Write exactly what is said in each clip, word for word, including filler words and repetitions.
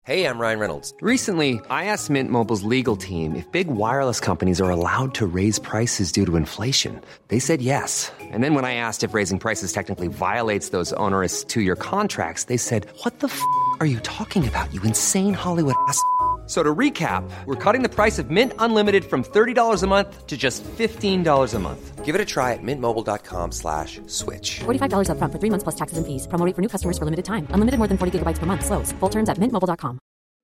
Hey, I'm Ryan Reynolds. Recently, I asked Mint Mobile's legal team if big wireless companies are allowed to raise prices due to inflation. They said yes. And then when I asked if raising prices technically violates those onerous two-year contracts, they said, what the f*** are you talking about, you insane Hollywood ass f- So to recap, we're cutting the price of Mint Unlimited from thirty dollars a month to just fifteen dollars a month. Give it a try at mintmobile.com slash switch. forty-five dollars up front for three months plus taxes and fees. Promo rate for new customers for limited time. Unlimited more than forty gigabytes per month. Slows full terms at mint mobile dot com.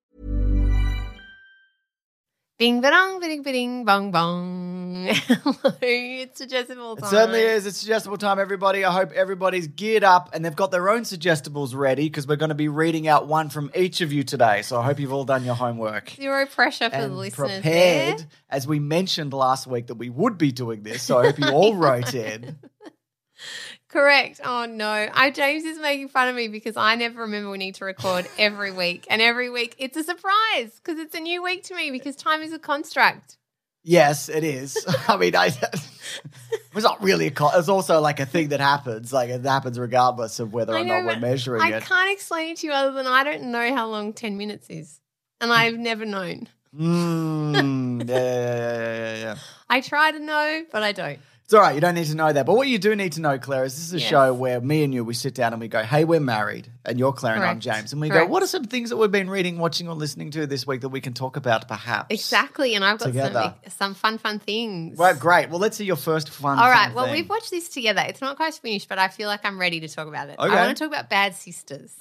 Bing ba-dong, bing bing bong bong. Hello, it's suggestible time. It certainly is. It's suggestible time, everybody. I hope everybody's geared up and they've got their own suggestibles ready because we're going to be reading out one from each of you today. So I hope you've all done your homework. Zero pressure for and the listeners prepared, there. as we mentioned last week that we would be doing this. So I hope you all wrote in. Correct. Oh, no. I James is making fun of me because I never remember we need to record every week. And every week it's a surprise because it's a new week to me because time is a construct. Yes, it is. I mean, I, it's not really a con- – it's also like a thing that happens. Like it happens regardless of whether I or know, not we're but measuring I it. I can't explain it to you other than I don't know how long ten minutes is. And I've never known. Mm, yeah, yeah, yeah, yeah, yeah. I try to know, but I don't. It's all right. You don't need to know that. But what you do need to know, Claire, is this is a Yes. show where me and you, we sit down and we go, hey, we're married. And you're Claire and I'm Correct. James. And we Correct. go, what are some things that we've been reading, watching or listening to this week that we can talk about perhaps? Exactly. And I've got Together. some, some fun, fun things. Well, great. Well, let's see your first fun All right. fun Well, thing. we've watched this together. It's not quite finished, but I feel like I'm ready to talk about it. Okay. I want to talk about Bad Sisters.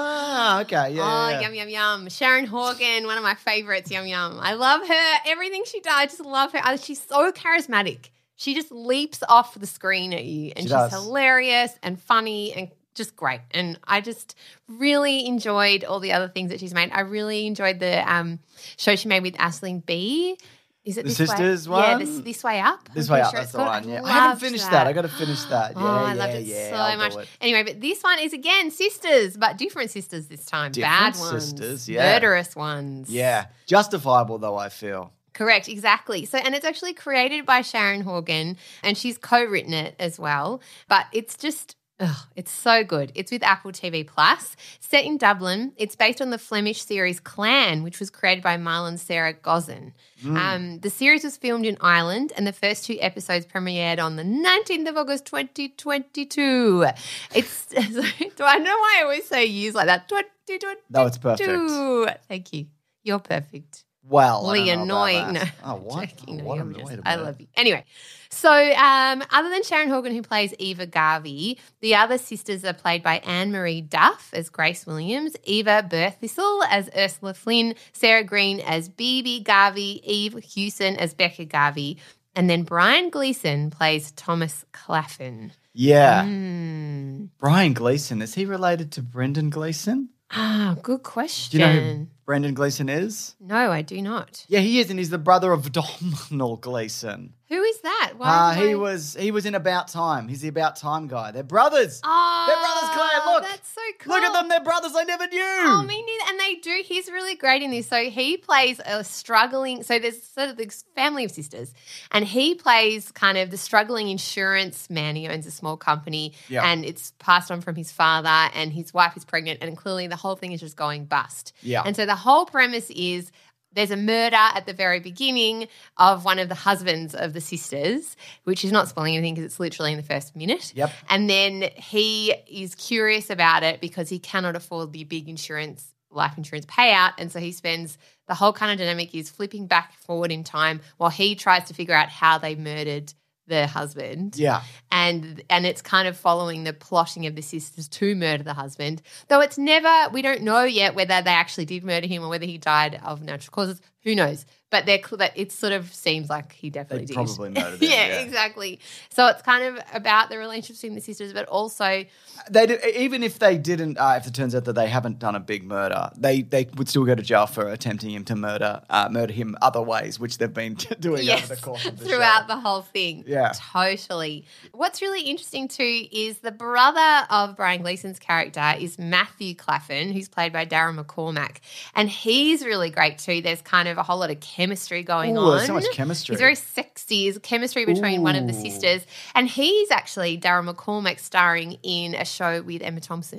Ah, okay. Yeah, oh, yeah, yeah. yum, yum, yum. Sharon Horgan, one of my favorites, yum, yum. I love her. Everything she does, I just love her. I- She's so charismatic. She just leaps off the screen at you and She she's does. hilarious and funny and just great. And I just really enjoyed all the other things that she's made. I really enjoyed the um, show she made with Aisling Bea. Is it The this Sisters way? Yeah, one? this, this Way Up. This I'm way pretty up, sure that's it's the called. one. Yeah. I loved haven't finished that. I got to finish that. Yeah, oh, I yeah, loved it yeah, so I'll much. do it. Anyway, but this one is again sisters, but different sisters this time. Different Bad ones. sisters, yeah. Murderous ones. Yeah. Justifiable, though, I feel. Correct, exactly. So, and it's actually created by Sharon Horgan, and she's co-written it as well. But it's just, ugh, it's so good. It's with Apple T V Plus, set in Dublin. It's based on the Flemish series Clan, which was created by Marlon Sarah Gozin. Mm. Um, the series was filmed in Ireland, and the first two episodes premiered on the nineteenth of August, twenty twenty-two. It's do I know why I always say use like that? twenty twenty-two. No, it's perfect. Thank you. You're perfect. Well, I Lee don't know about annoying. that. No, Oh, what? joking. Oh, No, what you're annoyed just- about I it. love you. Anyway, so um, other than Sharon Horgan, who plays Eva Garvey, the other sisters are played by Anne-Marie Duff as Grace Williams, Eva Berthistle as Ursula Flynn, Sarah Green as Bebe Garvey, Eve Hewson as Becca Garvey, and then Brian Gleeson plays Thomas Claflin. Yeah. Mm. Brian Gleeson, is he related to Brendan Gleeson? Ah, good Do question. you know who Brendan Gleeson is? No, I do not. Yeah, he is, and he's the brother of Domhnall Gleeson. Who is that? Why Uh, do he I- was he was in About Time. He's the About Time guy. They're brothers. Oh, They're brothers, Claire. Look. That's so cool. Look at them. They're brothers. I never knew. Oh, me neither. And they do. He's really great in this. So he plays a struggling. So there's sort of this family of sisters, and he plays kind of the struggling insurance man. He owns a small company, Yeah. and it's passed on from his father. And his wife is pregnant, and clearly the whole thing is just going bust. Yeah. And so the whole premise is there's a murder at the very beginning of one of the husbands of the sisters, which is not spoiling anything because it's literally in the first minute. Yep. And then he is curious about it because he cannot afford the big insurance, life insurance payout. And so he spends the whole kind of dynamic is flipping back forward in time while he tries to figure out how they murdered the husband. Yeah. And and it's kind of following the plotting of the sisters to murder the husband. Though it's never, we don't know yet whether they actually did murder him or whether he died of natural causes. Who knows? But they're cl- but it sort of seems like he definitely They did. probably murdered him, yeah, yeah. exactly. So it's kind of about the relationship between the sisters, but also They do, even if they didn't, uh, if it turns out that they haven't done a big murder, they they would still go to jail for attempting him to murder uh, murder him other ways, which they've been doing yes, over the course of the throughout show. the whole thing. Yeah. Totally. What's really interesting too is the brother of Brian Gleeson's character is Matthew Claflin, who's played by Darren McCormack. And he's really great too. There's kind of a whole lot of chemistry going Ooh, on. there's so much chemistry. He's very sexy. There's chemistry between one of the Ooh. sisters. And he's actually Darren McCormack starring in a show with Emma Thompson.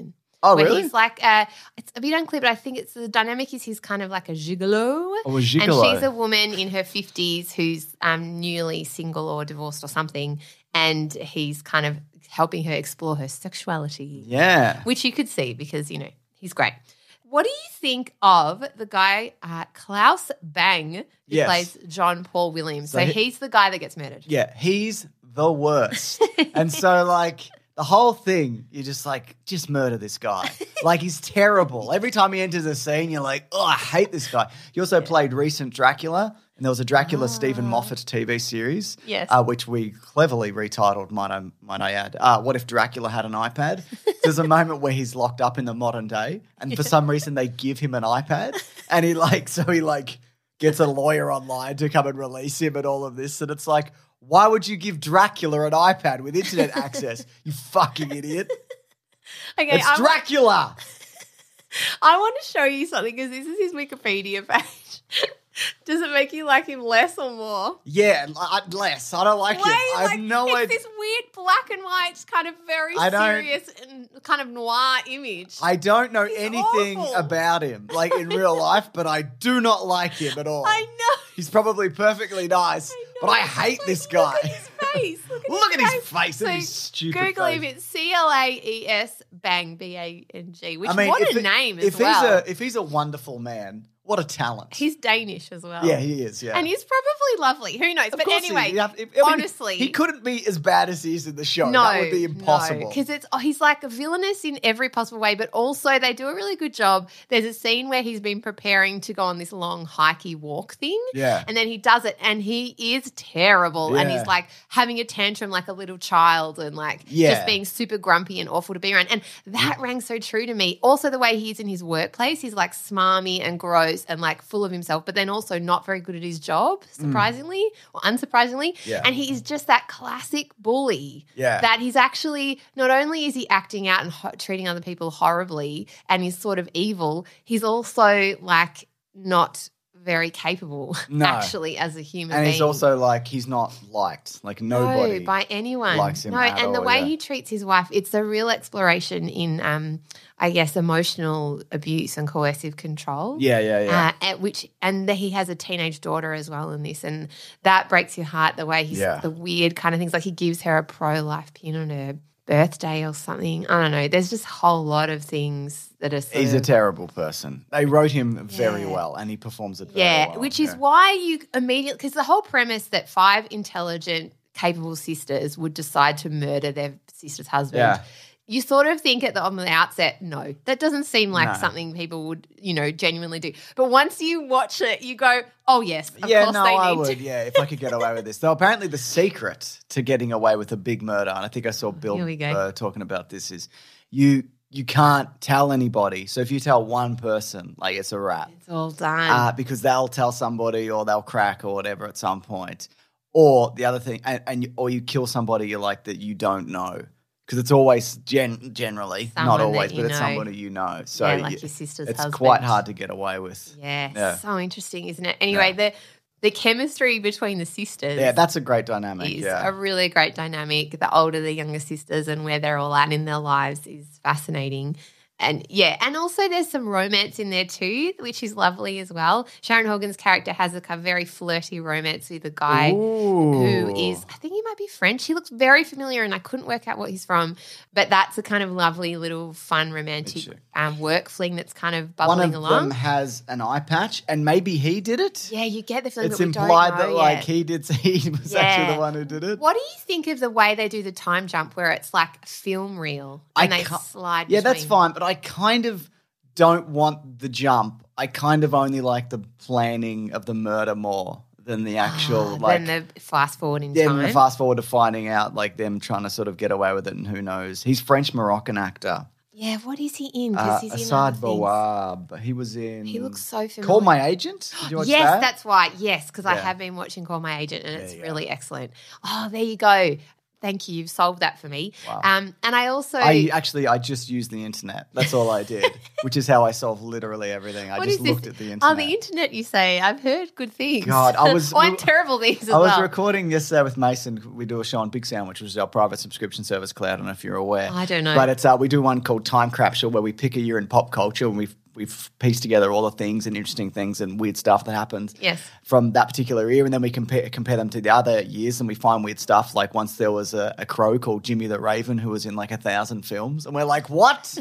Oh, where really? he's like, uh, it's a bit unclear, but I think it's the dynamic is he's kind of like a gigolo. Oh, a gigolo. And she's a woman in her fifties who's um, newly single or divorced or something, and he's kind of helping her explore her sexuality. Yeah. Which you could see because, you know, he's great. What do you think of the guy uh, Klaus Bang who Yes. plays John Paul Williams? So, So he- he's the guy that gets murdered. Yeah, he's the worst. And so, like, the whole thing, you're just like, just murder this guy. Like, he's terrible. Every time he enters a scene, you're like, oh, I hate this guy. He also played recent Dracula, and there was a Dracula Stephen Moffat T V series, Yes. uh, which we cleverly retitled, might I, might I add. Uh, what if Dracula had an iPad? There's a moment where he's locked up in the modern day, and for some reason they give him an iPad, and he like, so he like gets a lawyer online to come and release him and all of this, and it's like, why would you give Dracula an iPad with internet access? You fucking idiot. Okay, It's I, Dracula. I want to show you something because this is his Wikipedia page. Does it make you like him less or more? Yeah, I- less. I don't like Way, him. I have like, no it's idea. this weird black and white kind of very I don't- serious and kind of noir image. I don't know He's anything awful. about him, like in real life, but I do not like him at all. I know. He's probably perfectly nice, I know. but I hate Like, this look guy. at his face. Look at, Look his, at his face So and his stupid Google face. him. It's C L A E S Bang B A N G. Which I mean, what if a it- name as if well. He's a, if he's a wonderful man, what a talent. He's Danish as well. yeah, he is. Yeah, And he's probably lovely. Who knows? Of but course he is. anyway, You have- if- I mean, honestly, he couldn't be as bad as he is in the show. No, that would be impossible. Because it's oh, he's like villainous in every possible way, but also they do a really good job. There's a scene where he's been preparing to go on this long hikey walk thing, Yeah. and then he does it, and he is terrible, and Yeah. he's like having a tantrum like a little child, and like Yeah. just being super grumpy and awful to be around, and that rang so true to me. Also, the way he is in his workplace, he's like smarmy and gross and like full of himself, but then also not very good at his job, surprisingly or unsurprisingly. Yeah. And he is just that classic bully. Yeah. That he's actually, not only is he acting out and ho- treating other people horribly and he's sort of evil, he's also like not very capable No. actually as a human and being. he's also like, he's not liked. Like nobody. No, by anyone. likes him no, at and the all, way yeah. he treats his wife, it's a real exploration in, um, I guess, emotional abuse and coercive control. Yeah, yeah, yeah. Uh, at which, and the, he has a teenage daughter as well in this, and that breaks your heart. The way he's Yeah. the weird kind of things, like he gives her a pro-life pin on her birthday or something. I don't know. There's just a whole lot of things that are. Sort He's a of, terrible person. They wrote him very Yeah. well, and he performs it very yeah, well. which is Yeah. why you immediately, because the whole premise that five intelligent, capable sisters would decide to murder their sister's husband. Yeah. You sort of think at the, on the outset, no, that doesn't seem like No. something people would, you know, genuinely do. But once you watch it, you go, oh, yes, of yeah, course no, they I need would. to. Yeah, if I could get away with this. Though apparently the secret to getting away with a big murder, and I think I saw Bill Here we go. uh, talking about this, is you you can't tell anybody. So if you tell one person, like it's a wrap, It's all done. uh, because they'll tell somebody or they'll crack or whatever at some point. Or the other thing, and, and you, or you kill somebody you like that you don't know. Because it's always gen- generally, Someone not that always, you but it's know. somebody you know. So Yeah, like you- your sister's it's husband. quite hard to get away with. yeah, Yeah. so interesting, isn't it? Anyway, the the chemistry between the sisters Yeah, that's a great dynamic. is yeah. a really great dynamic. The older, the younger sisters and where they're all at in their lives is fascinating. And yeah, and also there's some romance in there too, which is lovely as well. Sharon Horgan's character has a kind of very flirty romance with a guy who is, I think he might be French. He looks very familiar and I couldn't work out what he's from. But that's a kind of lovely little fun romantic um, work fling that's kind of One bubbling of along. them has an eye patch, and maybe he did it. Yeah, you get the feeling It's that we implied don't know that like yet. he did. He was Yeah. actually the one who did it. What do you think of the way they do the time jump where it's like a film reel and I they ca- slide Yeah, that's between- fine, but I kind of don't want the jump. I kind of only like the planning of the murder more than the actual like. then the fast forward in yeah, time. and the fast forward to finding out like them trying to sort of get away with it, and who knows? He's French Moroccan actor. Yeah, what is he in? Uh, Because he's in Assad other things. Bawab. He was in. He looks so familiar. Call My Agent. Did you watch Yes, that? that's right. Yes, because I Yeah. have been watching Call My Agent and it's you go. really excellent. Oh, there you go. Thank you. You've solved that for me. Wow. Um, and I also I actually, I just used the internet. That's all I did, which is how I solve literally everything. I What just is this? looked at the internet. Oh, the internet, you say. I've heard good things. God, I was- or we- terrible things as I was well. recording yesterday with Mason. We do a show on Big Sound, which is our private subscription service, Claire. I don't know if you're aware. I don't know. But it's uh, we do one called Time Capsule where we pick a year in pop culture and we've we've pieced together all the things and interesting things and weird stuff that happens Yes. from that particular year, and then we compare compare them to the other years and we find weird stuff. Like once there was a, a crow called Jimmy the Raven who was in like a thousand films, and we're like, what?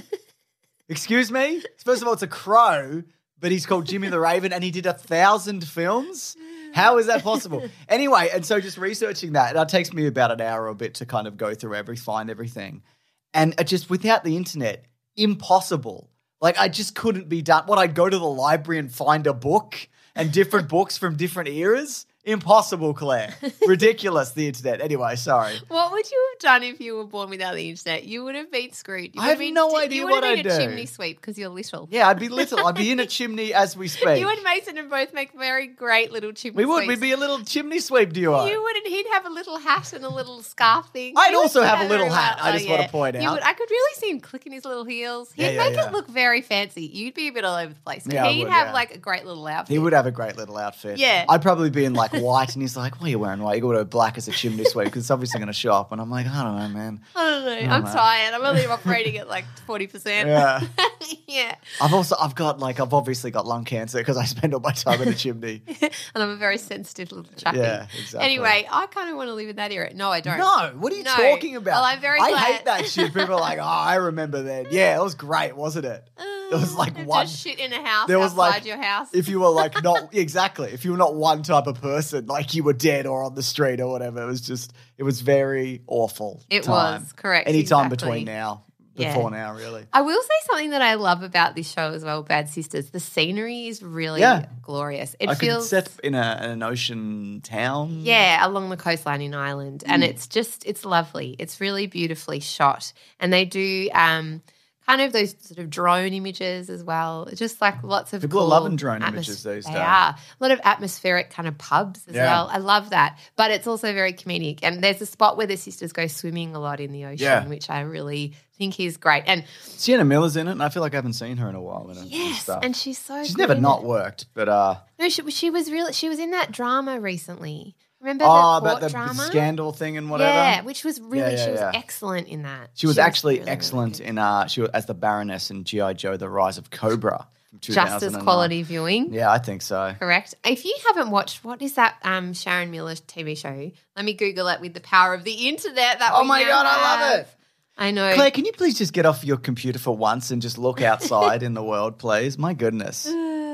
Excuse me? First of all, it's a crow, but he's called Jimmy the Raven and he did a thousand films? How is that possible? Anyway, and so just researching that, it takes me about an hour or a bit to kind of go through every, find everything. And it just without the internet, impossible. Like I just couldn't be done. What, I'd go to the library and find a book and different books from different eras? Impossible, Claire. Ridiculous, the internet. Anyway, sorry. What would you have done if you were born without the internet? You would have been screwed. You I would have been, no idea you would what have I'd been a do. chimney sweep because you're little. Yeah, I'd be little. I'd be in a chimney as we speak. You and Mason and both make very great little chimney we would. sweeps. We'd be a little chimney sweep duo. You would, and he'd have a little hat and a little scarf thing. I'd You would also do have that a little very hat, well. I just Oh, wanna yeah. point You out. would, I could really see him clicking his little heels. He'd Yeah, yeah, make yeah. it look very fancy. You'd be a bit all over the place. But Yeah, I he'd would, have yeah. like a great little outfit. He would have a great little outfit. Yeah. I'd probably be in like white, and he's like, "What are you wearing white? You got to wear black as a chimney sweep because it's obviously going to show up." And I'm like, "I don't know, man." I don't know. I'm know. tired. I'm only operating at like forty percent. Yeah. yeah. I've also, I've got like, I've obviously got lung cancer because I spend all my time in a chimney. And I'm a very sensitive little chappy. Yeah, exactly. Anyway, I kind of want to live in that era. No, I don't. No, what are you No. talking about? Well, I'm very I glad. hate that shit. People are like, "Oh, I remember then." Yeah, it was great, wasn't it? It was like Just one. shit in a house There was outside like, your house. if you were like not exactly, if you were not one type of person, like you were dead or on the street or whatever, it was just, it was very awful. It time. was, correct, Any time exactly. between now, Yeah. before now, really. I will say something that I love about this show as well, Bad Sisters. The scenery is really Yeah. glorious. It I could feels set in a, an ocean town. yeah, along the coastline in Ireland, Mm. and it's just it's lovely. It's really beautifully shot, and they do um, kind of those sort of drone images as well. Just like lots of People are cool loving drone atmos- images these They days. are a lot of atmospheric kind of pubs as Yeah. well. I love that, but it's also very comedic. And there's a spot where the sisters go swimming a lot in the ocean, Yeah. which I really think is great. And Sienna Miller's in it, and I feel like I haven't seen her in a while. In it and yes, stuff. and she's so she's good never in not it. worked, but uh, No, she, she was really she was in that drama recently. Remember oh, the court about the drama? scandal thing and whatever. Yeah, which was really yeah, she was yeah. excellent in that. She was actually really, really excellent good. in uh, she was as the Baroness in G I Joe: The Rise of Cobra from two Just thousand as nine. quality viewing. Yeah, I think so. Correct. If you haven't watched, what is that um, Sharon Miller T V show? Let me Google it with the power of the internet. That Oh we my now God, I love have. it. I know. Claire, can you please just get off your computer for once and just look outside in the world, please? My goodness.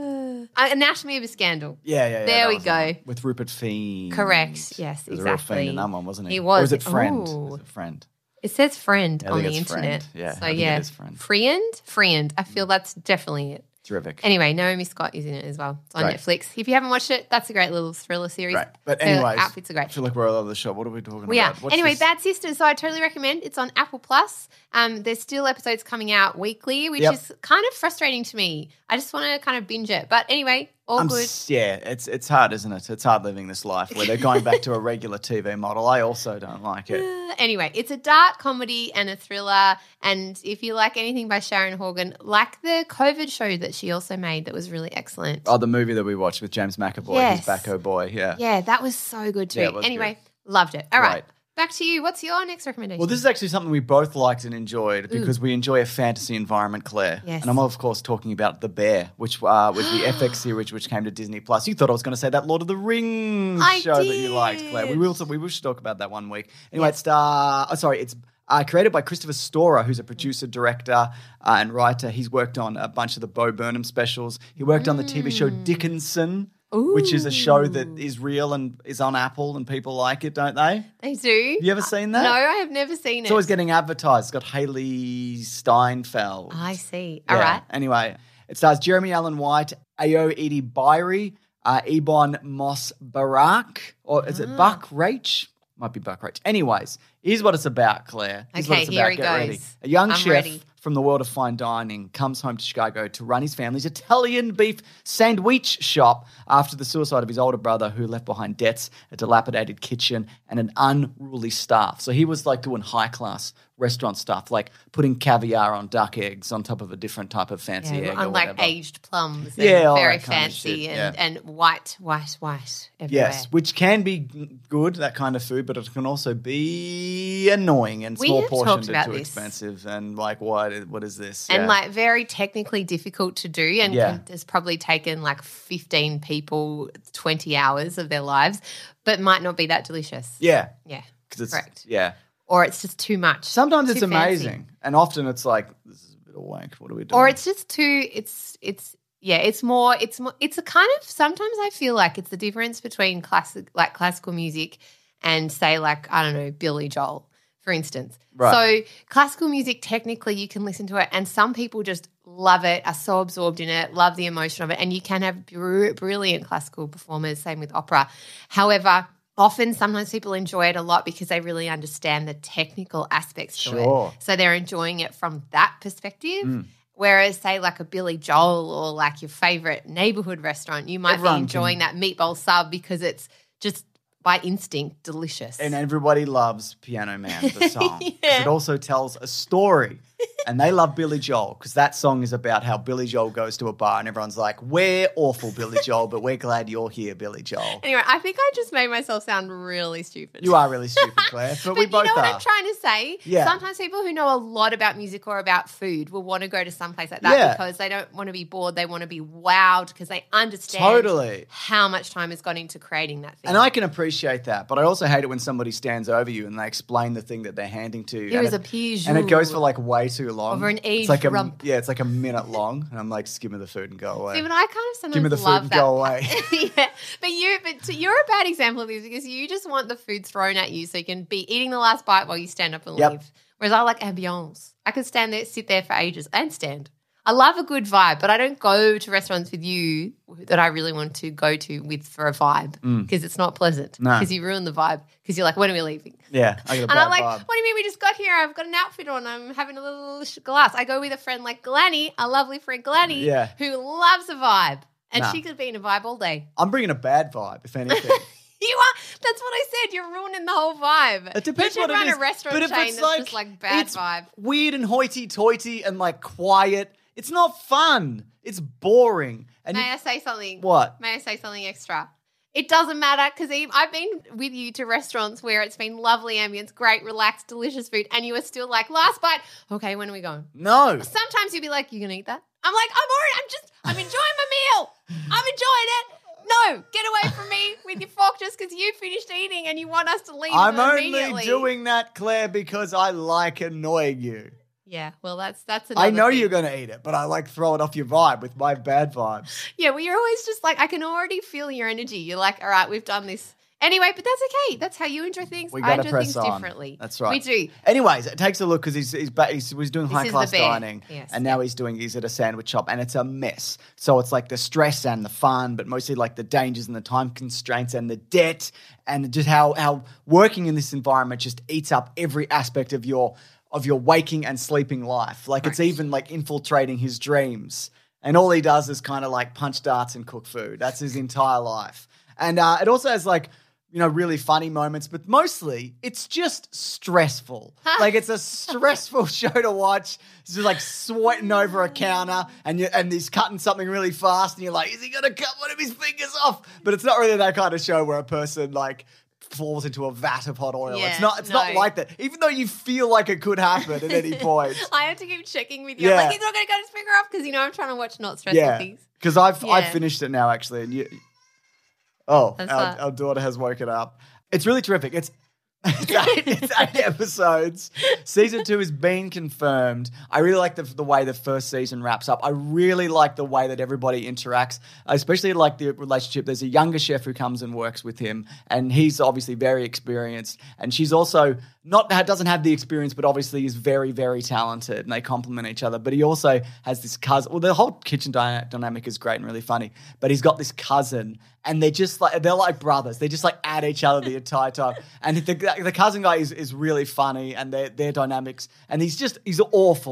Uh, Anatomy of a Scandal. Yeah, yeah, yeah. There that we was the one. go. With Rupert Fiend. Correct. Yes, He was a real exactly. fiend in that one, wasn't he? He Or was. was it Friend? Ooh. Was it Friend? It says friend Yeah, I on think the it's internet. Friend. Yeah, So I think it yeah, is Friend. friend, friend. I feel that's definitely it. Terrific. Anyway, Naomi Scott is in it as well. It's on Great. Netflix. If you haven't watched it, that's a great little thriller series. Right. But Her anyways, outfits are great. I feel like we're all over the show. What are we talking We are. about? What's Anyway, this? Bad Sisters. So I totally recommend. It's on Apple Plus. Um, there's still episodes coming out weekly, which Yep. is kind of frustrating to me. I just want to kind of binge it. But anyway, all I'm good. s- yeah, it's it's hard, isn't it? It's hard living this life where they're going back to a regular T V model. I also don't like it. Uh, Anyway, it's a dark comedy and a thriller. And if you like anything by Sharon Horgan, like the COVID show that she also made that was really excellent. Oh, the movie that we watched with James McAvoy, Yes. his back oh boy, yeah. Yeah, that was so good too. Yeah, it was Anyway, loved it. All right. Right. Back to you. What's your next recommendation? Well, this is actually something we both liked and enjoyed because we enjoy a fantasy environment, Claire. Yes. And I'm, of course, talking about The Bear, which uh, was the F X series which came to Disney+. Plus. You thought I was going to say that Lord of the Rings I show that you liked, Claire. We did. will, we will talk about that one week. Anyway, it's, uh, oh, sorry, it's uh, created by Christopher Storer, who's a producer, director, uh, and writer. He's worked on a bunch of the Bo Burnham specials. He worked on the T V show Mm. Dickinson, which is a show that is real and is on Apple and people like it, don't they? They do. Have you ever seen that? No, I have never seen It's it. always getting advertised. It's got Haley Steinfeld. I see. Yeah. All right. Anyway, it stars Jeremy Allen White, Ayo Edie Byrie, uh, Ebon Moss Barak, or is it Ah. Buck Rach? Might be Buck Rach. Anyways, here's what it's about, Claire. Here's what Okay, it's here about. he Get goes. ready. A young I'm chef ready. from the world of fine dining comes home to Chicago to run his family's Italian beef sandwich shop after the suicide of his older brother, who left behind debts, a dilapidated kitchen, and an unruly staff. So he was like doing high-class restaurant stuff, like putting caviar on duck eggs on top of a different type of fancy Yeah, egg or unlike whatever. aged plums. And Yeah, all very that kind of fancy shit, and, yeah. and white, white, white everywhere. Yes, which can be g- good, that kind of food, but it can also be annoying and We small have portioned talked and about too this. expensive and like what is, what is this? And Yeah. like very technically difficult to do, and Yeah. can, has probably taken like fifteen people twenty hours of their lives, but might not be that delicious. yeah, Yeah, because it's correct. yeah. Or it's just too much. Sometimes Too it's fancy. amazing, and often it's like this is a bit of wank. What are we doing? Or it's just too. It's it's yeah. It's more. It's more. It's a kind of. Sometimes I feel like it's the difference between classic, like classical music, and say like I don't know Billy Joel, for instance. Right. So classical music, technically, you can listen to it, and some people just love it, are so absorbed in it, love the emotion of it, and you can have br- brilliant classical performers. Same with opera. However, often, sometimes people enjoy it a lot because they really understand the technical aspects to Sure. it. So they're enjoying it from that perspective. Whereas, say, like a Billy Joel or like your favorite neighborhood restaurant, you might Everyone be enjoying that meatball sub because it's just by instinct delicious. And everybody loves Piano Man, the song. 'Cause Yeah. It also tells a story. And they love Billy Joel because that song is about how Billy Joel goes to a bar and everyone's like, we're awful, Billy Joel, but we're glad you're here, Billy Joel. Anyway, I think I just made myself sound really stupid. You are really stupid, Claire, but, But we you both know what are. I'm trying to say? Yeah. Sometimes people who know a lot about music or about food will want to go to some place like that Yeah. because they don't want to be bored. They want to be wowed because they understand Totally. how much time has gone into creating that thing. And I can appreciate that, but I also hate it when somebody stands over you and they explain the thing that they're handing to you. Here and is it, a pigeon. And it goes for like way too long. Over an It's aged like a, rump. Yeah, it's like a minute long. And I'm like, just give me the food and go away. See, but I kind of sometimes Give me the food love and that. go away. yeah, but you, but t- you're a bad example of this because you just want the food thrown at you so you can be eating the last bite while you stand up and Yep. leave. Whereas I like ambiance. I could stand there, sit there for ages and stand. I love a good vibe, but I don't go to restaurants with you that I really want to go to with for a vibe because it's not pleasant. Mm. No. Because you ruin the vibe because you're like, when are we leaving? Yeah, I got a And bad I'm like, vibe. what do you mean we just got here? I've got an outfit on. I'm having a little sh- glass. I go with a friend like Glanny, a lovely friend Glanny, Yeah. who loves a vibe. And Nah. she could be in a vibe all day. I'm bringing a bad vibe, if anything. You are. That's what I said. You're ruining the whole vibe. It depends you should what run it is. a restaurant but if chain it's that's like, just like bad it's vibe. weird and hoity-toity and like quiet, it's not fun. It's boring. And May you- I say something? What? May I say something extra? It doesn't matter because I've been with you to restaurants where it's been lovely ambience, great, relaxed, delicious food, and you are still like, last bite. Okay, when are we going? no. Sometimes you'll be like, you gonna eat that? I'm like, I'm already, I'm just, I'm enjoying my meal. I'm enjoying it. No, get away from me with your fork just because you finished eating and you want us to leave I'm only immediately. doing that, Claire, because I like annoying you. Yeah, well, that's that's another I know thing. you're going to eat it, but I like throwing off your vibe with my bad vibes. Yeah, well, you're always just like, I can already feel your energy. You're like, all right, we've done this. Anyway, but that's okay. That's how you enjoy things. We I got to enjoy press things on. differently. That's right. We do. Anyways, it takes a look because he's he's, back, he's he's doing This high is class the bear. dining, Yes. and now he's doing he's at a sandwich shop, and it's a mess. So it's like the stress and the fun, but mostly like the dangers and the time constraints and the debt, and just how how working in this environment just eats up every aspect of your of your waking and sleeping life. Like it's Right. even like infiltrating his dreams, and all he does is kind of like punch darts and cook food. That's his entire life, and uh, it also has like. You know, really funny moments, but mostly it's just stressful. Like it's a stressful show to watch. It's just like sweating over a counter, and you and he's cutting something really fast, and you're like, is he gonna cut one of his fingers off? But it's not really that kind of show where a person like falls into a vat of hot oil. Yeah, it's not. It's no. not like that. Even though you feel like it could happen at any point. I have to keep checking with you. Yeah. I'm like, he's not going to cut his finger off because, you know, I'm trying to watch not stressful Yeah, things. because I've I've Yeah. finished it now actually, and you. Oh, That's our, what- our daughter has woken up. It's really terrific. It's it's eight, it's eight episodes. Season two has been confirmed. I really like the the way the first season wraps up. I really like the way that everybody interacts. I especially like the relationship. There's a younger chef who comes and works with him, and he's obviously very experienced. And she's also not doesn't have the experience, but obviously is very, very talented, and they complement each other. But he also has this cousin. Well, the whole kitchen dy- dynamic is great and really funny. But he's got this cousin, and they're just like they're like brothers. They just like at each other the entire time. And the, the cousin guy is, is really funny, and their their dynamics. And he's just he's awful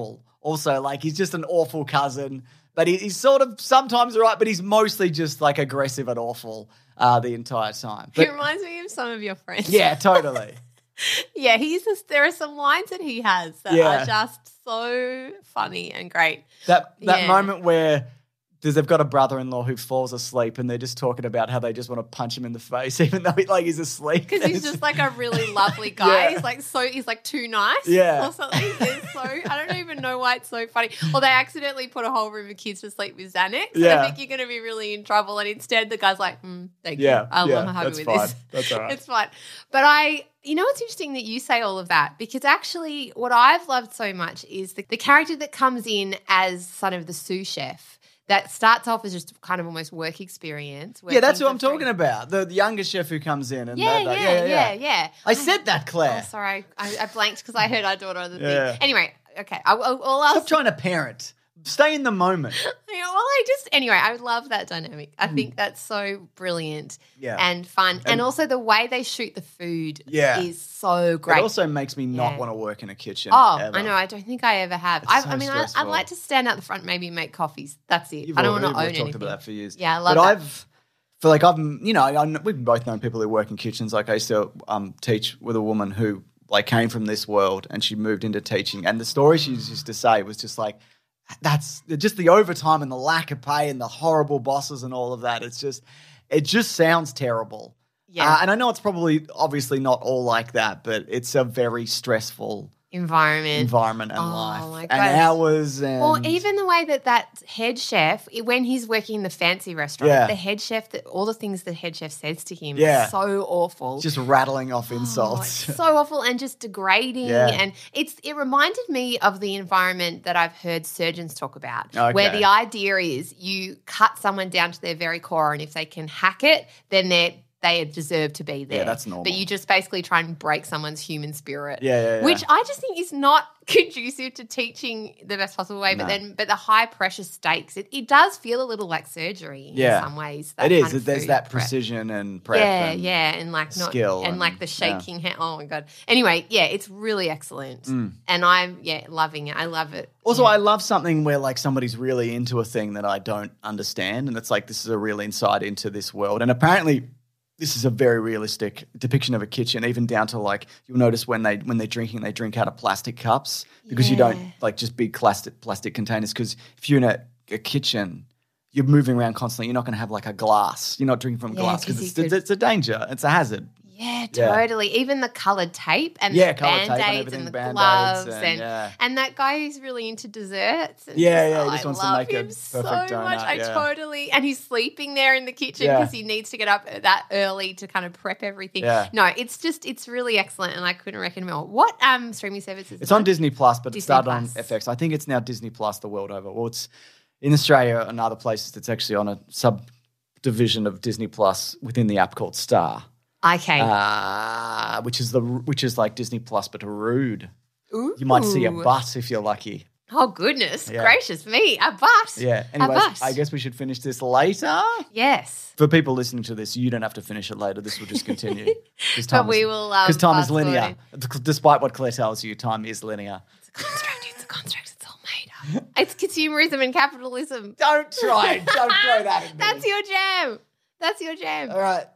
Also, like, he's just an awful cousin. But he, he's sort of sometimes right, but he's mostly just, like, aggressive and awful uh, the entire time. But, He reminds me of some of your friends. yeah, totally. Yeah, he's just, there are some lines that he has that Yeah. are just so funny and great. That that Yeah. moment where there's- they've got a brother-in-law who falls asleep and they're just talking about how they just want to punch him in the face even though he, like, he's asleep. Because And he's it's- just like a really lovely guy. Yeah. He's like so he's like too nice. Yeah. Or something. It's so I don't even know why it's so funny. Or they accidentally put a whole room of kids to sleep with Xanax. And Yeah. I think you're gonna be really in trouble. And instead the guy's like, mm, thank Yeah, you. I'm, yeah, I'm happy that's with fine. this. That's all right. It's fine. But I you know what's interesting that you say all of that? Because actually what I've loved so much is the, the character that comes in as son of the sous chef. That starts off as just kind of almost work experience. Yeah, that's working what I'm for free. talking about. The, the younger chef who comes in. And Yeah, that- that- yeah, yeah, yeah. I said that, Claire. Oh, sorry. I, I blanked because I heard our daughter on the Yeah. thing. Anyway, okay. I, I, all else, Stop trying to parent. Stay in the moment. you know, well, I just, anyway, I love that dynamic. I think that's so brilliant Yeah. and fun. And, And- also the way they shoot the food Yeah. is so great. It also makes me not Yeah. want to work in a kitchen. Oh, ever. I know. I don't think I ever have. I, so I mean, I, I'd stressful. like to stand out the front, maybe make coffees. That's it. You've I don't already- want to own we've anything. talked about that for years. Yeah, I love but that. I've, feel like I've, you know, I, I, we've both known people who work in kitchens. Like I used to um, teach with a woman who like came from this world and she moved into teaching. And the story she used to say was just like, that's just the overtime and the lack of pay and the horrible bosses and all of that. It's just, it just sounds terrible. Yeah. Uh, and I know it's probably obviously not all like that, but it's a very stressful Environment. environment and Oh, life my and gosh. hours and Or even the way that that head chef, i- when he's working in the fancy restaurant, Yeah. the head chef, that all the things the head chef says to him, Yeah. is so awful. just rattling off Oh, insults. it's so awful and just degrading. Yeah. And it's it reminded me of the environment that I've heard surgeons talk about, Okay. where the idea is you cut someone down to their very core, and if they can hack it, then they're they deserve to be there. that's normal. But you just basically try and break someone's human spirit. Yeah, yeah, yeah. Which I just think is not conducive to teaching the best possible way. But No. then, but the high pressure stakes, it, it does feel a little like surgery Yeah. in some ways. That It is. kind of There's food that prep. precision and prep. Yeah, and yeah, and like not skill and, and- like the yeah. shaking hand. Oh my god. Anyway, yeah, it's really excellent, Mm. and I'm yeah loving it. I love it. Also, I love something where like somebody's really into a thing that I don't understand, and it's like this is a real insight into this world. And apparently, this is a very realistic depiction of a kitchen, even down to like you'll notice when they when they're drinking, they drink out of plastic cups because you Yeah. don't like just big plastic plastic containers. Because if you're in a, a kitchen, you're moving around constantly. You're not going to have like a glass. You're not drinking from Yeah, glass 'cause because it's, you it's, could- it's a danger. It's a hazard. Yeah, Yeah. totally. Even the coloured tape and Yeah, the coloured tape and band-aids everything, and the Band-Aids gloves and- and yeah. and that guy who's really into desserts. And Yeah, just- yeah, he oh, just I wants to love make a him perfect so donut, much. I yeah. totally and he's sleeping there in the kitchen Yeah. because he needs to get up that early to kind of prep everything. Yeah. No, it's just it's really excellent, and I couldn't recommend more. What um streaming services? It's on Disney Plus, but Disney it started Plus. on F X. I think it's now Disney Plus the world over. Well, it's in Australia and other places. It's actually on a subdivision of Disney Plus within the app called Star, Okay. uh, which is the which is like Disney Plus but rude. You might see a Ooh. butt if you're lucky. Oh goodness Yeah. gracious me, a butt. Yeah. a Anyways, butt. I guess we should finish this later. Yes. For people listening to this, you don't have to finish it later. This will just continue. But we will, um, because time is fast linear. D- Despite what Claire tells you, time is linear. It's a construct. It's a construct. It's all made up. It's consumerism and capitalism. Don't try. Don't throw that at me. That's your jam. That's your jam. All right.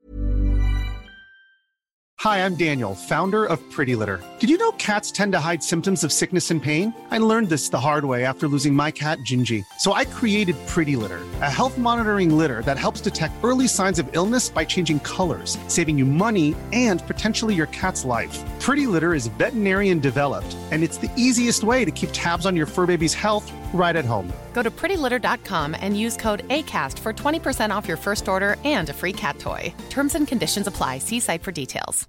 Hi, I'm Daniel, founder of Pretty Litter. Did you know cats tend to hide symptoms of sickness and pain? I learned this the hard way after losing my cat, Gingy. So I created Pretty Litter, a health monitoring litter that helps detect early signs of illness by changing colors, saving you money and potentially your cat's life. Pretty Litter is veterinarian developed, and it's the easiest way to keep tabs on your fur baby's health right at home. Go to pretty litter dot com and use code ACAST for twenty percent off your first order and a free cat toy. Terms and conditions apply. See site for details.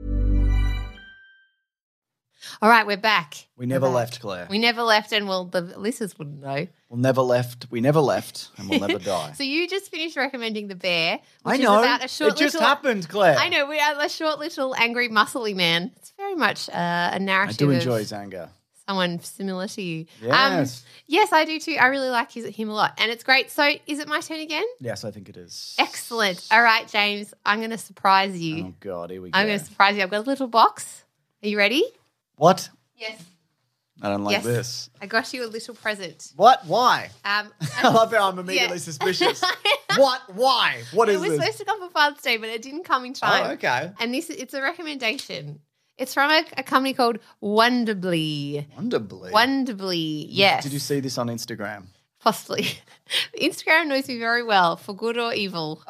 All right, we're back. We never We're back. left, Claire. We never left, and well, the listeners wouldn't know. We'll never left. We never left, and we'll never die. So you just finished recommending The Bear, I which know. is about a short it just little, happened, Claire. I know. We are a short, little, angry, muscly man. It's very much uh, a I narrative do enjoy of his anger. someone similar to you. Um, Yes. yes, I do too. I really like his, him a lot, and it's great. So, is it my turn again? Yes, I think it is. Excellent. All right, James, I'm going to surprise you. Oh, God, here we go. I'm going to surprise you. I've got a little box. Are you ready? What? Yes. I don't like Yes. this. I got you a little present. What? Why? Um, I love how I'm immediately Yeah. suspicious. What? Why? What It is was this? supposed to come for Father's Day, but it didn't come in time. Oh, okay. And this it's a recommendation. It's from a, a company called Wonderbly. Wonderbly. Wonderbly, yes. Did you see this on Instagram? Possibly. Instagram knows me very well, for good or evil.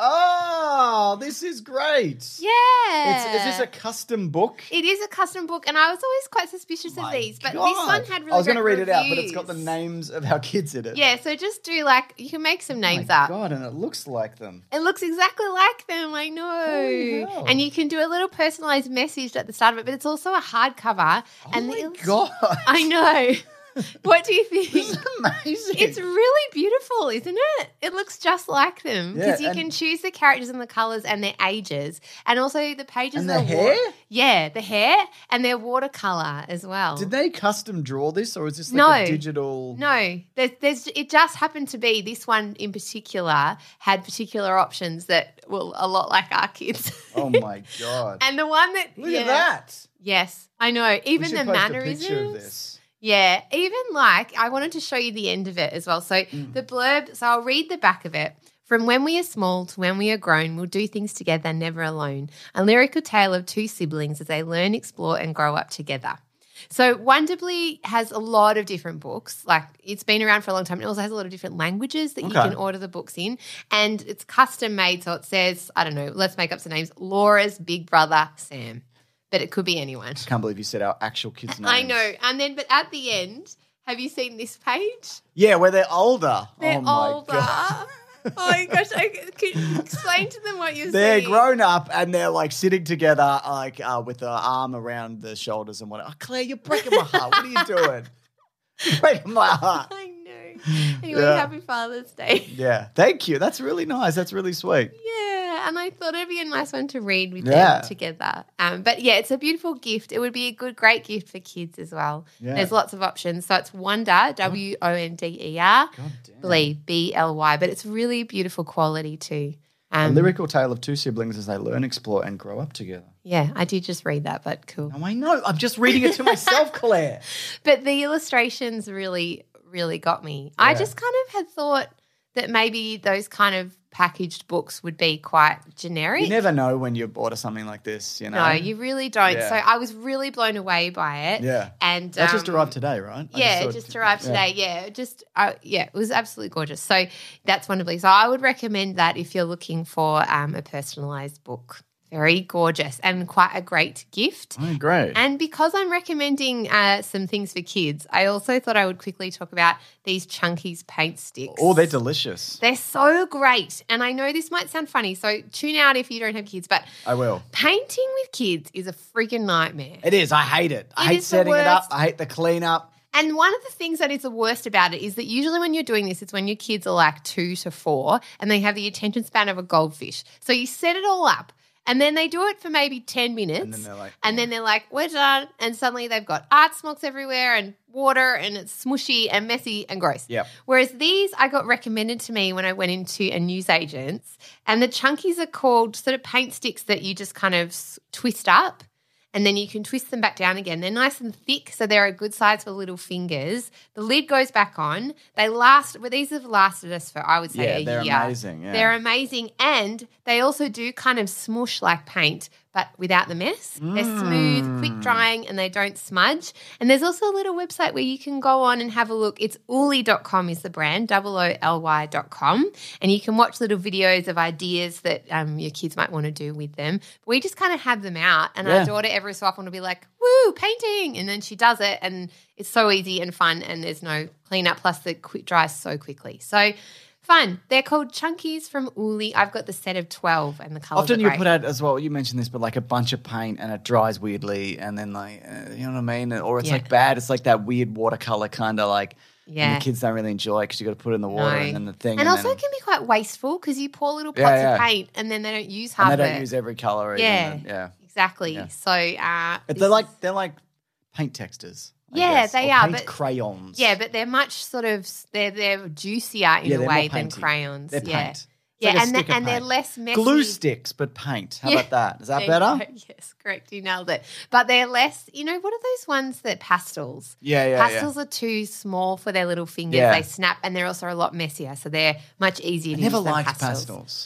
Oh, this is great. Yeah. It's, is this a custom book? It is a custom book, and I was always quite suspicious of My these, but God. this one had really I was going to to read it out, but it's got the names of our kids in it. Yeah, so just do like, you can make some Oh names my up. God, and it looks like them. It looks exactly like them, I know. Holy hell. And you can do a little personalized message at the start of it, but it's also a hardcover. Oh and my the illust- God. I know. What do you think? This is amazing. It's really beautiful, isn't it? It looks just like them because Yeah, you and- can choose the characters and the colors and their ages, and also the pages. And are the wa- hair? yeah, the hair and their watercolor as well. Did they custom draw this, or is this like No. a digital? No, there's, there's. It just happened to be this one in particular had particular options that were a lot like our kids. Oh my God. And the one that Look yeah. at that. Yes, I know. We Even should the post mannerisms. a picture of this. Yeah, even like I wanted to show you the end of it as well. So Mm. the blurb, so I'll read the back of it. From when we are small to when we are grown, we'll do things together, never alone. A lyrical tale of two siblings as they learn, explore, and grow up together. So Wonderbly has a lot of different books. Like it's been around for a long time. It also has a lot of different languages that you Okay. can order the books in. And it's custom made. So it says, I don't know, let's make up some names. Laura's big brother, Sam. But it could be anyone. Can't believe you said our actual kids' names. I know. And then, but at the end, have you seen this page? Yeah, where they're older. They're oh my older. God. Oh my gosh! I, can you explain to them what you're They're seeing? grown up and they're like sitting together, like uh, with the arm around the shoulders and whatever. Oh, Claire, you're breaking my heart. What are you doing? You're breaking my heart. I know. Anyway, Yeah. happy Father's Day. Yeah, thank you. That's really nice. That's really sweet. Yeah, and I thought it'd be a nice one to read with Yeah. them together. Um, but yeah, it's a beautiful gift. It would be a good, great gift for kids as well. Yeah. There's lots of options. So it's Wonder, W O N D E R, Bly, B L Y, but it's really beautiful quality too. A Um, lyrical tale of two siblings as they learn, explore, and grow up together. yeah, I did just read that, but cool. Oh, I know. I'm just reading it to myself, Claire. But the illustrations really, really got me. I just kind of had thought that maybe those kind of packaged books would be quite generic. You never know when you order something like this, you know? No, you really don't. Yeah. So I was really blown away by it. Yeah. And That just um, arrived today, right? I Yeah, saw it just it- arrived yeah. today. Yeah, just uh, yeah, it was absolutely gorgeous. So that's wonderfully. So I would recommend that if you're looking for um, a personalised book. Very gorgeous and quite a great gift. Oh, great. And because I'm recommending uh, some things for kids, I also thought I would quickly talk about these Chunkies paint sticks. Oh, they're delicious. They're so great. And I know this might sound funny, so tune out if you don't have kids, but I will. painting with kids is a freaking nightmare. It is. I hate it. I It hate is the setting it up. worst. I hate the cleanup. And one of the things that is the worst about it is that usually when you're doing this, it's when your kids are like two to four and they have the attention span of a goldfish. So you set it all up and then they do it for maybe ten minutes. And then they're like, and then they're like, we're done. And suddenly they've got art smocks everywhere and water and it's smushy and messy and gross. Yep. Whereas these I got recommended to me when I went into a newsagent's, and the Chunkies are called sort of paint sticks that you just kind of s- twist up. And then you can twist them back down again. They're nice and thick, so they're a good size for little fingers. The lid goes back on. They last, well, these have lasted us for, I would say, Yeah, a they're year. amazing, yeah. They're amazing. And they also do kind of smush like paint, but without the mess. They're smooth, Mm. quick drying, and they don't smudge. And there's also a little website where you can go on and have a look. It's Oly dot com is the brand, O O L Y dot com. And you can watch little videos of ideas that um, your kids might want to do with them. We just kind of have them out, and Yeah. our daughter every so often will be like, woo, painting. And then she does it, and it's so easy and fun, and there's no cleanup, plus the quick dries so quickly. So fun. They're called Chunkies from Oly. I've got the set of twelve, and the colours Often are you great. put out as well, you mentioned this, but like a bunch of paint and it dries weirdly and then like, uh, you know what I mean? Or it's Yeah. like bad. It's like that weird watercolor kind of like, and Yeah. the kids don't really enjoy it because you got to put it in the water No. and then the thing. And, also then, it can be quite wasteful because you pour little pots Yeah, yeah. of paint and then they don't use half and they of don't it. use every color. even, Yeah. and- yeah. Exactly. Yeah. So uh, But this they're like, is- they're like paint textures. I Yeah, guess, they or are, Paint but- crayons. yeah, but they're much sort of they're they're juicier in Yeah, a they're way more than painty. crayons. They're yeah. paint. It's like yeah, a and, stick the, of and they're paint. less messy. Glue sticks, but paint. How Yeah. about that? Is that There better? you go. Yes, correct. You nailed it. But they're less, you know, what are those ones that pastels? Yeah, yeah, yeah. Pastels are too small for their little fingers. Yeah. They snap and they're also a lot messier. So they're much easier I to never use than liked pastels.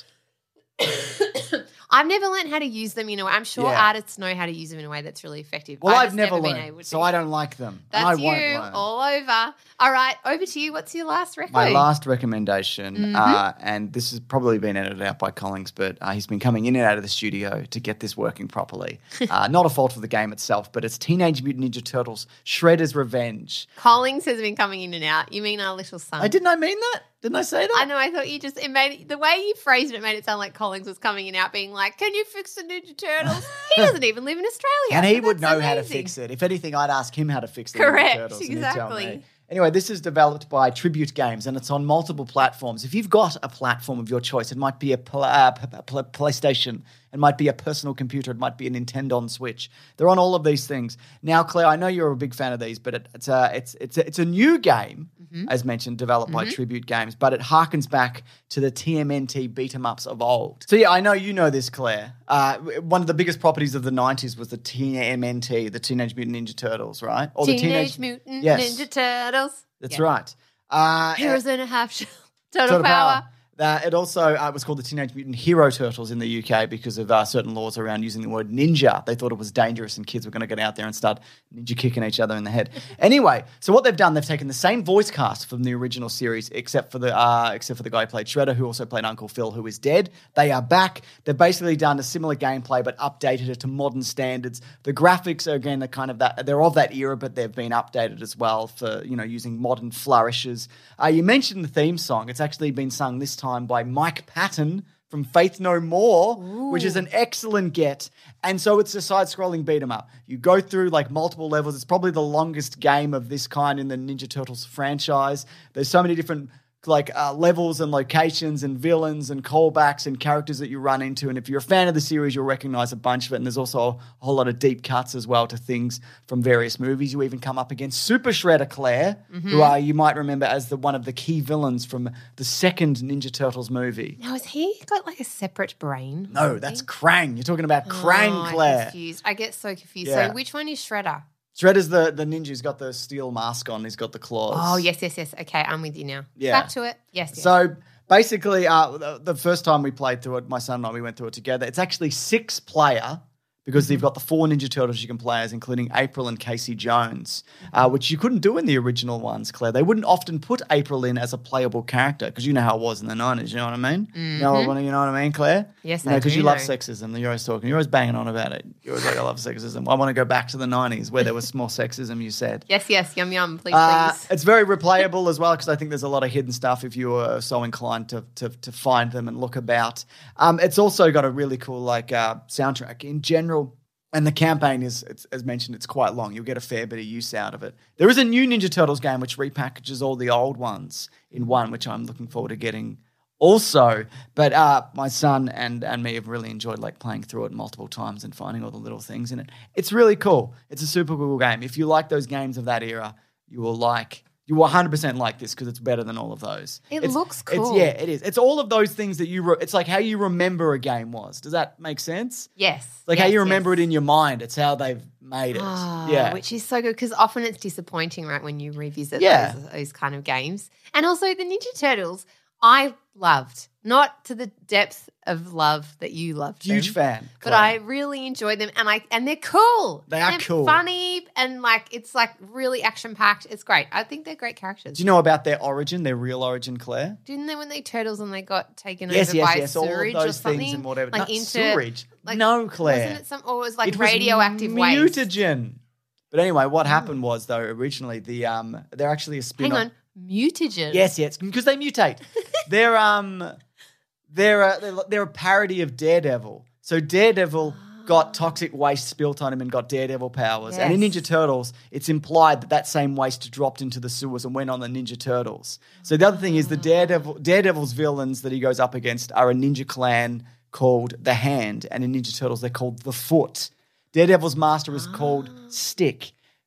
pastels. I've never learned how to use them in a way. I'm sure Yeah. artists know how to use them in a way that's really effective. Well, I've, I've just never been learned, able to. so I don't like them. and That's I won't you learn. all over. All right, over to you. What's your last record? My last recommendation, Mm-hmm. uh, and this has probably been edited out by Collings, but uh, he's been coming in and out of the studio to get this working properly. uh, not a fault of the game itself, but it's Teenage Mutant Ninja Turtles Shredder's Revenge. Collings has been coming in and out. You mean our little son? I didn't I mean that? Didn't I say that? I know. I thought you just it made the way you phrased it made it sound like Collings was coming in and out, being like, "Can you fix the Ninja Turtles?" He doesn't even live in Australia, And he so would that's know how to amazing. fix it. If anything, I'd ask him how to fix the Correct, Ninja Turtles. and he'd tell exactly. me. Anyway, this is developed by Tribute Games, and it's on multiple platforms. If you've got a platform of your choice, it might be a pl- uh, p- p- PlayStation, it might be a personal computer, it might be a Nintendo on Switch. They're on all of these things. Now, Claire, I know you're a big fan of these, but it, it's a it's it's a, it's a new game, Mm-hmm. as mentioned, developed by Tribute Games, but it harkens back to the T M N T beat 'em ups of old. So yeah, I know you know this, Claire. Uh, one of the biggest properties of the nineties was the T M N T, the Teenage Mutant Ninja Turtles, right? Or Teenage, the Teenage Mutant Yes. Ninja Turtles. That's Yeah. right. Uh, Heroes and a half shell. Total, Total power. Power. Uh, it also uh, was called the Teenage Mutant Hero Turtles in the U K because of uh, certain laws around using the word ninja. They thought it was dangerous and kids were going to get out there and start ninja kicking each other in the head. Anyway, so what they've done, they've taken the same voice cast from the original series, except for the uh, except for the guy who played Shredder, who also played Uncle Phil, who is dead. They are back. They've basically done a similar gameplay, but updated it to modern standards. The graphics are again the kind of that they're of that era, but they've been updated as well for you know using modern flourishes. Uh, you mentioned the theme song. It's actually been sung this time by Mike Patton from Faith No More, which is an excellent get. And so it's a side-scrolling beat-em up. You go through like multiple levels. It's probably the longest game of this kind in the Ninja Turtles franchise. There's so many different like uh, levels and locations and villains and callbacks and characters that you run into. And if you're a fan of the series, you'll recognize a bunch of it. And there's also a whole lot of deep cuts as well to things from various movies. You even come up against Super Shredder Claire, Mm-hmm. who uh, you might remember as the one of the key villains from the second Ninja Turtles movie. Now, has he got like a separate brain? or No, something? that's Krang. You're talking about Oh, Krang, I'm Claire. confused. I get so confused. Yeah. So which one is Shredder? Shredder's the, the ninja who's got the steel mask on. He's got the claws. Oh, yes, yes, yes. Okay, I'm with you now. Yeah. Back to it. Yes, yes. So basically, uh, the, the first time we played through it, my son and I, we went through it together. It's actually six player because they've got the four Ninja Turtles you can play as, including April and Casey Jones, uh, which you couldn't do in the original ones, Claire. They wouldn't often put April in as a playable character because you know how it was in the nineties, you know what I mean? You, know, what- you know what I mean, Claire? Yes, you know, I Because do you love know. sexism. You're always talking. You're always banging on about it. You're always like, I love sexism. I want to go back to the nineties where there was more sexism, you said. yes, yes. Yum, yum. Please, Uh, please. it's very replayable as well because I think there's a lot of hidden stuff if you are so inclined to to, to find them and look about. Um, it's also got a really cool like uh, soundtrack in general. And the campaign is, it's, as mentioned, it's quite long. You'll get a fair bit of use out of it. There is a new Ninja Turtles game which repackages all the old ones in one, which I'm looking forward to getting also. But uh, my son and, and me have really enjoyed like playing through it multiple times and finding all the little things in it. It's really cool. It's a super cool game. If you like those games of that era, you will like... You will one hundred percent like this because it's better than all of those. It It's- looks It's, cool. yeah, it is. It's all of those things that you... Re- it's like how you remember a game was. Does that make sense? Yes. Like yes, how you remember yes. it in your mind. It's how they've made it. Ah, yeah. Which is so good because often it's disappointing, right, when you revisit Yeah. those, those kind of games. And also the Ninja Turtles, I loved. Not to the depth of love that you loved Huge them, fan. but Claire. I really enjoyed them, and I and they're cool. They are they're cool. funny, and like it's like really action packed. It's great. I think they're great characters. Do you know about their origin, their real origin, Claire? Didn't they when they turtles and they got taken Yes, over yes, by yes. All of sewage those or something? things and whatever. Like Not into sewage. like- No, Claire. Wasn't it some? Or it was like It was radioactive waste. mutagen. But anyway, what happened was though originally the um they're actually a spin Hang on, mutagen. Yes, yes, because they mutate. they're um they're a, they're, they're a parody of Daredevil. So Daredevil got toxic waste spilt on him and got Daredevil powers. And in Yes. Ninja Turtles, it's implied that that same waste dropped into the sewers and went on the Ninja Turtles. So the other thing is the Daredevil Daredevil's villains that he goes up against are a ninja clan called the Hand, and in Ninja Turtles they're called the Foot. Daredevil's master is called Stick.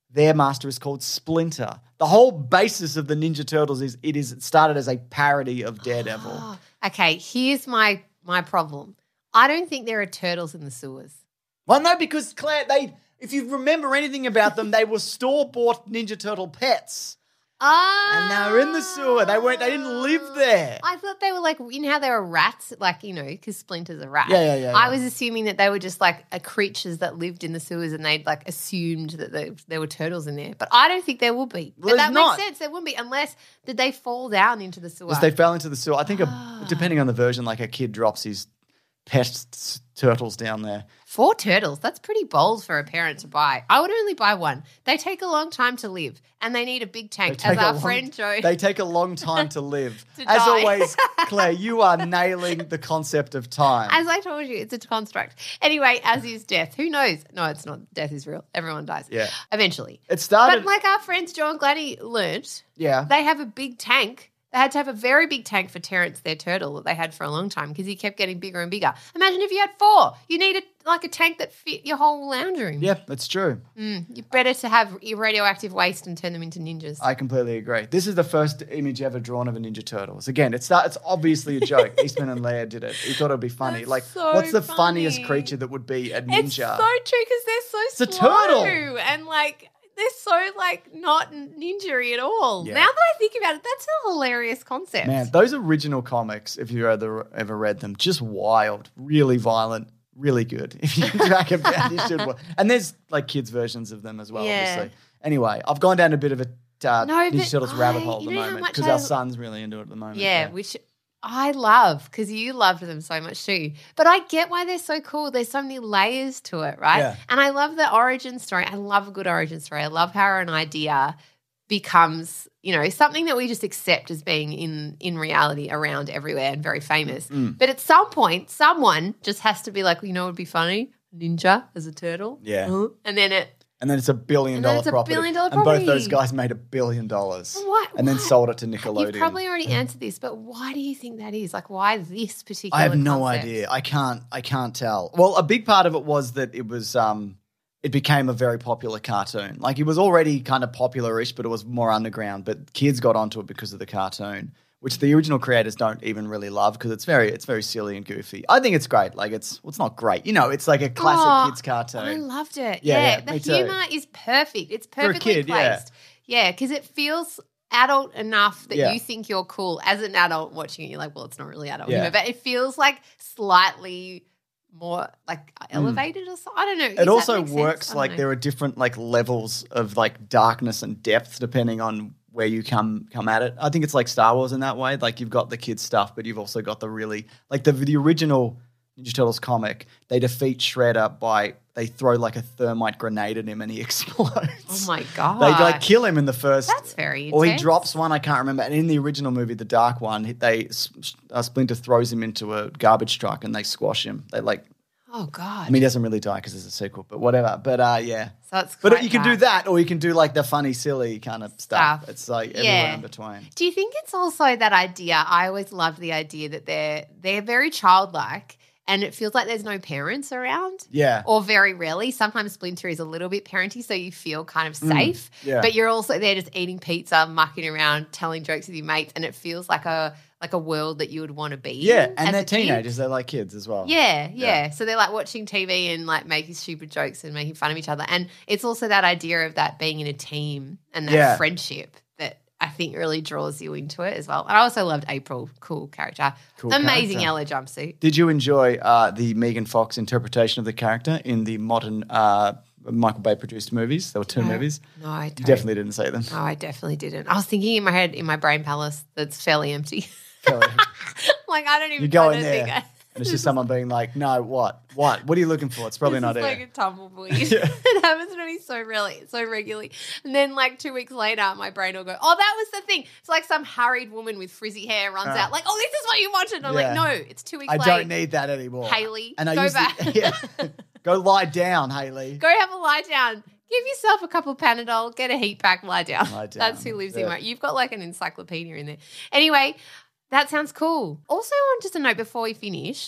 their master is called Splinter. The whole basis of the Ninja Turtles is it is it started as a parody of Daredevil. Oh, okay, here's my my problem. I don't think there are turtles in the sewers. Well, no, because Claire, they if you remember anything about them, they were store-bought Ninja Turtle pets. Ah, And they were in the sewer. They weren't. They didn't live there. I thought they were like, you know how they were rats, like, you know, because Splinter's a rat. Yeah, yeah, yeah, I yeah. was assuming that they were just like a creatures that lived in the sewers and they'd like assumed that they, there were turtles in there. But I don't think there will be. Well, and there's that not. makes sense. There wouldn't be unless did they fall down into the sewer. As they fell into the sewer. I think, Ah. a, depending on the version, like a kid drops his pet s- turtles down there. Four turtles. That's pretty bold for a parent to buy. I would only buy one. They take a long time to live and they need a big They tank, take as a our long- friend Joe. They take a long time to live. To As die. always, Claire, you are nailing the concept of time. As I told you, it's a construct. Anyway, as is death. Who knows? No, it's not. Death is real. Everyone dies. Yeah. Eventually. It started. But like our friends Joe and Gladys learnt, yeah. they have a big tank. They had to have a very big tank for Terrence, their turtle, that they had for a long time because he kept getting bigger and bigger. Imagine if you had four. You needed like a tank that fit your whole lounge room. Yeah, that's true. Mm, you're better to have your radioactive waste and turn them into ninjas. I completely agree. This is the first image ever drawn of a Ninja Turtles. Again, it's not, it's obviously a joke. Eastman and Leia did it. He thought it would be funny. That's like, so what's the funny. funniest creature that would be a It's ninja? so true because they're so It's a slow turtle. and like they're so like not ninja-y at all. Yeah. Now that I think about it, that's a hilarious concept. Man, those original comics, if you ever ever read them, just wild, really violent, really good. If you can track them down, you should. wa- And there's like kids' versions of them as well, Yeah. obviously. Anyway, I've gone down a bit of a uh, No, Ninja but Turtles rabbit I- hole at you the know how moment much because I- our son's really into it at the moment. yeah, which I love because you loved them so much too. But I get why they're so cool. There's so many layers to it, right? Yeah. And I love the origin story. I love a good origin story. I love how an idea becomes, you know, something that we just accept as being in in reality around everywhere and very famous. Mm. But at some point, someone just has to be like, well, you know, what would be funny? Ninja as a turtle. Yeah. Uh-huh. And then it. And then it's a billion And then dollar it's a property. billion dollar And both those property. guys made a billion dollars. What? And then What? sold it to Nickelodeon. You've probably already answered this, but why do you think that is? Like, why this particular? I have no concept? idea. I can't I can't tell. Well, a big part of it was that it was um it became a very popular cartoon. Like it was already kind of popular-ish, but it was more underground. But kids got onto it because of the cartoon, which the original creators don't even really love because it's very it's very silly and goofy. I think it's great. Like it's well, it's not great. You know, it's like a classic Oh, kids cartoon. I loved it. Yeah, Yeah, yeah, the me too. humor is perfect. It's a perfectly kid, yeah. placed. Yeah, because it feels adult enough that Yeah. you think you're cool. As an adult watching it, you're like, well, it's not really adult Yeah. humor, but it feels like slightly more like elevated or something. I don't know. Does It that also make sense? works I don't like know. there are different like levels of like darkness and depth depending on where you come come at it. I think it's like Star Wars in that way. Like you've got the kids stuff, but you've also got the really like the the original Ninja Turtles comic. They defeat Shredder by they throw like a thermite grenade at him and he explodes. Oh my god! They like kill him in the first. That's very Or he intense. drops one. I can't remember. And in the original movie, the dark one, they uh, Splinter throws him into a garbage truck and they squash him. They like. Oh god! I mean, he doesn't really die because there's a sequel, but whatever. But uh, yeah. so it's But quite you can do dark. that, or you can do like the funny, silly kind of stuff. Stuff. It's like everywhere Yeah. in between. Do you think it's also that idea? I always loved the idea that they're they're very childlike, and it feels like there's no parents around. Yeah. Or very rarely. Sometimes Splinter is a little bit parenty, so you feel kind of safe. Mm, yeah. But you're also there just eating pizza, mucking around, telling jokes with your mates, and it feels like a like a world that you would want to be Yeah, in. and as they're a kid. teenagers. They're like kids as well. Yeah, yeah, Yeah. So they're like watching T V and like making stupid jokes and making fun of each other. And it's also that idea of that being in a team and that Yeah. friendship that I think really draws you into it as well. And I also loved April, cool character. Cool Amazing character. yellow jumpsuit. Did you enjoy uh, the Megan Fox interpretation of the character in the modern uh, Michael Bay produced movies? There were two movies. No, I You don't. definitely didn't see them. No, I definitely didn't. I was thinking in my head, in my brain palace, that's fairly empty. Kelly. like I don't even. You go I in don't there, think I- and it's just someone being like, "No, what, what, what are you looking for?" It's probably This not is here. like a tumbleweed. It happens to me so rarely, so regularly. And then like two weeks later, my brain will go, "Oh, that was the thing." It's like some harried woman with frizzy hair runs out, like, "Oh, this is what you wanted." And I'm Yeah. like, "No, it's two weeks I late. don't need that anymore, Hayley, And I go use the- back. yeah. Go lie down, Hayley. Go have a lie down. Give yourself a couple of Panadol. Get a heat pack. Lie down. Lie down. That's who lives in Yeah. my. You've got like an encyclopedia in there. Anyway, that sounds cool. Also, on just a note before we finish.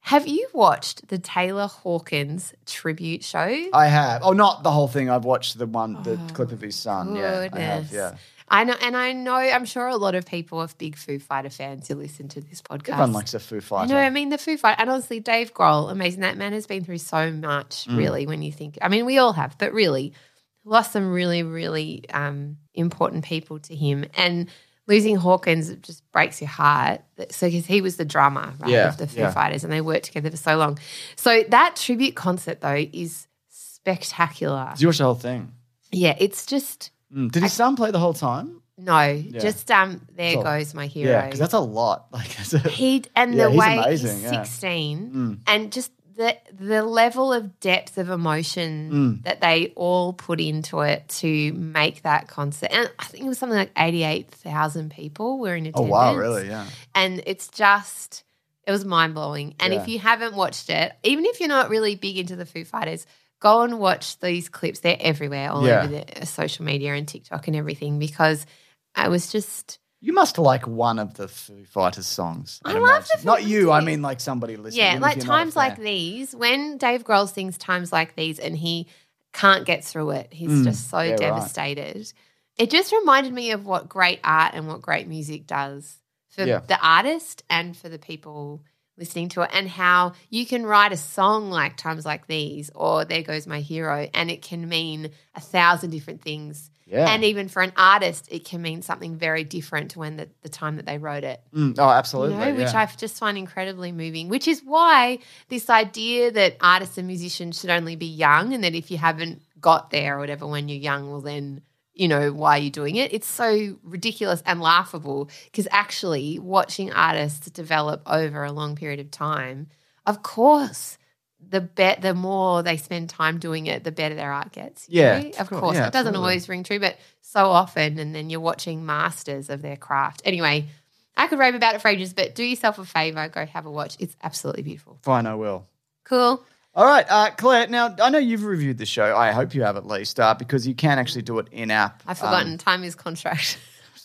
Have you watched the Taylor Hawkins tribute show? I have. Oh, not the whole thing. I've watched the one, the clip of his son. Yeah, I have. Goodness. Yeah. I know, and I know, I'm sure a lot of people are big Foo Fighter fans who listen to this podcast. Everyone likes a Foo I Fighter. know, I mean, the Foo Fighter, and honestly, Dave Grohl, amazing. That man has been through so much, Mm. really, when you think, I mean, we all have, but really, lost some really, really um, important people to him. And losing Hawkins just breaks your heart. So, because he was the drummer, right, Yeah, of the Foo yeah. Fighters, and they worked together for so long. So that tribute concert, though, is spectacular. Did you watch the whole thing? Yeah, it's just, Mm. Did his son play the whole time? no, just um, there So- goes my hero. Yeah, because that's a lot. Like, that's a, He and Yeah, the he's way amazing, he's yeah. sixteen, Mm. and just the the level of depth of emotion Mm. that they all put into it to make that concert. And I think it was something like eighty-eight thousand people were in oh attendance. wow, really? Yeah. And it's just it was mind blowing. And if Yeah. you haven't watched it, even if you're not really big into the Foo Fighters, go and watch these clips. They're everywhere, all Yeah. over the uh, social media and TikTok and everything, because I was just. You must like one of the Foo Fighters songs. I'd I love the imagine. Foo Not you. I Fighters. mean, like somebody listening. Yeah, even like if you're not a times like fan. these, when Dave Grohl sings times like these and he can't get through it, he's Mm, just so yeah, right. devastated. It just reminded me of what great art and what great music does for Yeah. the artist and for the people listening to it, and how you can write a song like Times Like These or There Goes My Hero, and it can mean a thousand different things. Yeah. And even for an artist, it can mean something very different to when the, the time that they wrote it. Mm, oh, absolutely. You know, which yeah. I just find incredibly moving, which is why this idea that artists and musicians should only be young, and that if you haven't got there or whatever when you're young, well then, you know, why are you doing it? It's so ridiculous and laughable, because actually watching artists develop over a long period of time, of course, the bet the more they spend time doing it, the better their art gets. you Yeah, know? of Of course. course. Yeah, it doesn't absolutely. always ring true, but so often, and then you're watching masters of their craft. Anyway, I could rave about it for ages, but do yourself a favor, go have a watch. It's absolutely beautiful. Fine, I will. Cool. All right, uh, Claire. Now I know you've reviewed the show. I hope you have at least, uh, because you can actually do it in app. I've forgotten. Um, Time is contract.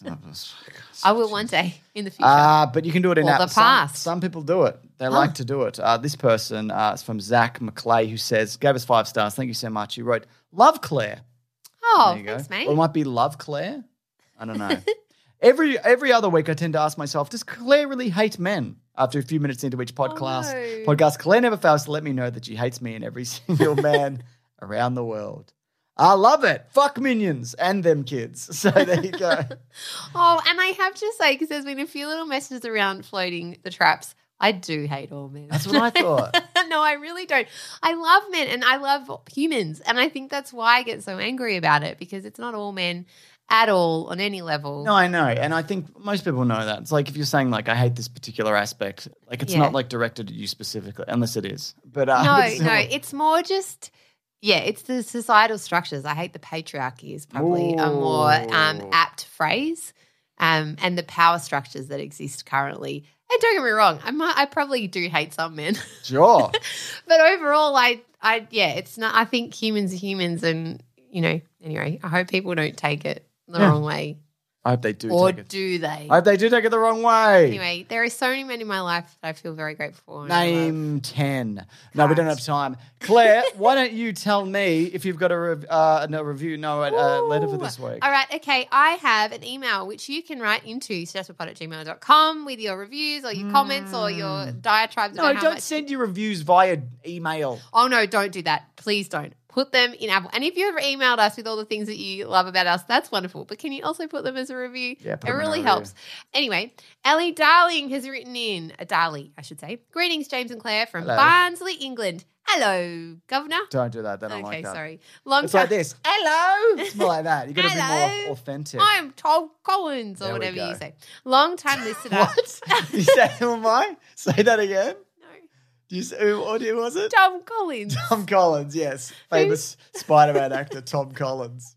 I will one day in the future. Uh, but you can do it in Or app. the Some- past. Some, people do it. They like to do it. Uh, this person uh, is from Zach McClay, who says, gave us five stars. Thank you so much. He wrote, "Love Claire." oh, There you thanks, go. mate. Or it might be Love Claire. I don't know. every every other week, I tend to ask myself, does Claire really hate men? After a few minutes into each podcast, no. podcast, Claire never fails to let me know that she hates me and every single man around the world. I love it. Fuck minions and them kids. So there you go. Oh, and I have to say, because there's been a few little messages around floating the traps, I do hate all men. That's what I thought. No, I really don't. I love men and I love humans. And I think that's why I get so angry about it, because it's not all men at all on any level. No, I know. And I think most people know that. It's like if you're saying, like, I hate this particular aspect, like, it's Yeah. not, like, directed at you specifically, unless it is. But uh, No, but still- no, it's more just, yeah, it's the societal structures. I hate the patriarchy is probably a more um, Ooh. apt phrase, um, and the power structures that exist currently. And don't get me wrong, I might, I probably do hate some men, Sure. but overall, I, I, yeah, it's not. I think humans are humans, and you know, anyway, I hope people don't take it the Yeah. wrong way, I hope they do or take it. do they? I hope they do take it the wrong way. Anyway, there are so many men in my life that I feel very grateful for. and I love. Name ten. No, we don't have time. Claire, why don't you tell me if you've got a, rev- uh, no review, no uh, letter for this week? All right, okay. I have an email which you can write into stressfulpod at gmail dot com with your reviews or your comments or your diatribes No, about how don't much. send your reviews via email. Oh, no, don't do that. Please don't. Put them in Apple. And if you ever emailed us with all the things that you love about us, that's wonderful. But can you also put them as a review? Yeah, put it them in a really review. helps. Anyway, Ellie Darling has written in, a Darlie, I should say. Greetings, James and Claire from Hello. Barnsley, England. Hello, Governor. Don't do that. They don't Okay, like that. sorry. Long It's time. like this. Hello. It's more like that. You've got to be Hello. more authentic. I'm Tom Collins, or There we whatever go. you say. Long time listener. What? You say, who am I? Say that again. No. Do you say, who, what who was it? Tom Collins. Tom Collins, yes. Famous Spider-Man actor Tom Collins.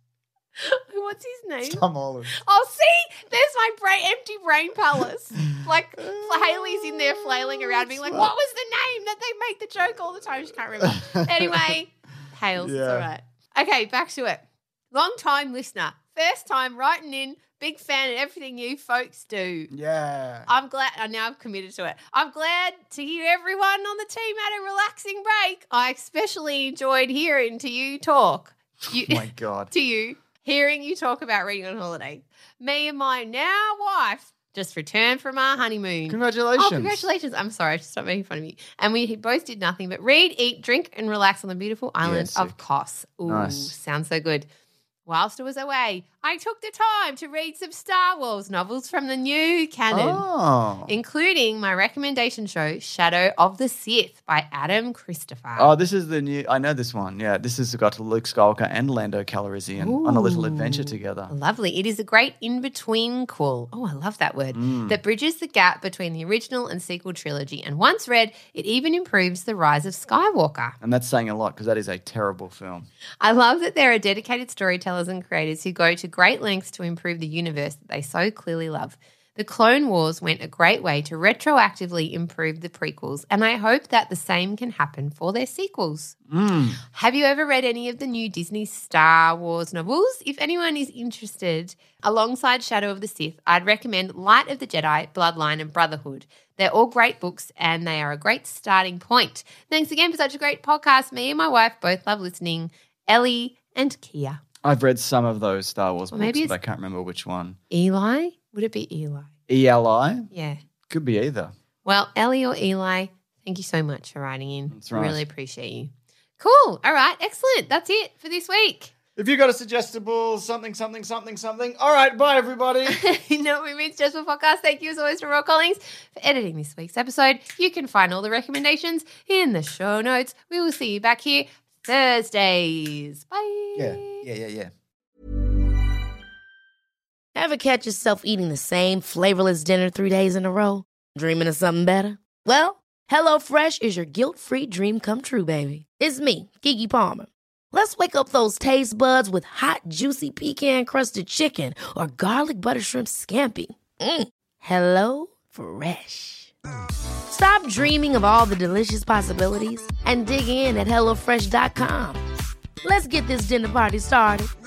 What's his name? Tom Holland. Oh, see, there's my brain, empty brain palace. Like Haley's in there flailing around, being like, "What was the name that they make the joke all the time?" She can't remember. Anyway, Hales, it's Yeah. all right. Okay, back to it. Long time listener, First time writing in. Big fan of everything you folks do. Yeah. I'm glad. I now I've committed to it. I'm glad to hear everyone on the team had a relaxing break. I especially enjoyed hearing to you talk. You, Oh my God. to you, hearing you talk about reading on holiday. Me and my now wife just returned from our honeymoon. Congratulations. Oh, congratulations. I'm sorry. Stop making fun of me. And we both did nothing but read, eat, drink, and relax on the beautiful island Yeah, of sick. Kos. Ooh, Nice. sounds so good. Whilst I was away, I took the time to read some Star Wars novels from the new canon, Oh. including my recommendation show, Shadow of the Sith by Adam Christopher. Oh, this is the new. I know this one. Yeah, this has got Luke Skywalker and Lando Calrissian on a little adventure together. Lovely. It is a great in-between cool. Oh, I love that word. That bridges the gap between the original and sequel trilogy. And once read, it even improves the rise of Skywalker. And that's saying a lot because that is a terrible film. I love that there are dedicated storytellers and creators who go to great lengths to improve the universe that they so clearly love. The Clone Wars went a great way to retroactively improve the prequels, and I hope that the same can happen for their sequels. Mm. Have you ever read any of the new Disney Star Wars novels? If anyone is interested, alongside Shadow of the Sith, I'd recommend Light of the Jedi, Bloodline, and Brotherhood. They're all great books, and they are a great starting point. Thanks again for such a great podcast. Me and my wife both love listening. Ellie and Kia. I've read some of those Star Wars Well, books, maybe but I it's- can't remember which one. Eli? Would it be Eli? E L I? Yeah. Could be either. Well, Ellie or Eli, thank you so much for writing in. That's right. Really appreciate you. Cool. All right. Excellent. That's it for this week. If you got a suggestible something, something, something, something. All right, bye, everybody. You know what we mean? Just for podcast. Thank you as always to Rob Collins for editing this week's episode. You can find all the recommendations in the show notes. We will see you back here Thursdays. Bye. yeah, yeah, yeah, yeah. Ever catch yourself eating the same flavorless dinner three days in a row? Dreaming of something better? Well, HelloFresh is your guilt-free dream come true, baby. It's me, Keke Palmer. Let's wake up those taste buds with hot, juicy pecan-crusted chicken or garlic butter shrimp scampi. Mm. Hello Fresh. Stop dreaming of all the delicious possibilities and dig in at HelloFresh dot com. Let's get this dinner party started.